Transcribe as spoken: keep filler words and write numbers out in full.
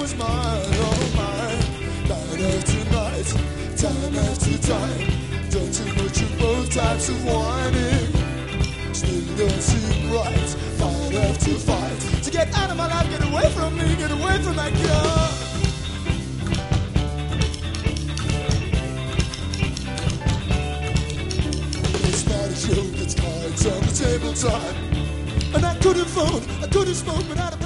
was mine, oh mine. Night after night, time after time, done too much of both types of whining. Still don't seem right, fight after fight, to get out of my life, get away from me, get away from that girl. Show gets cards on the tabletop, and I could have phoned, I could have spoken, but I'd have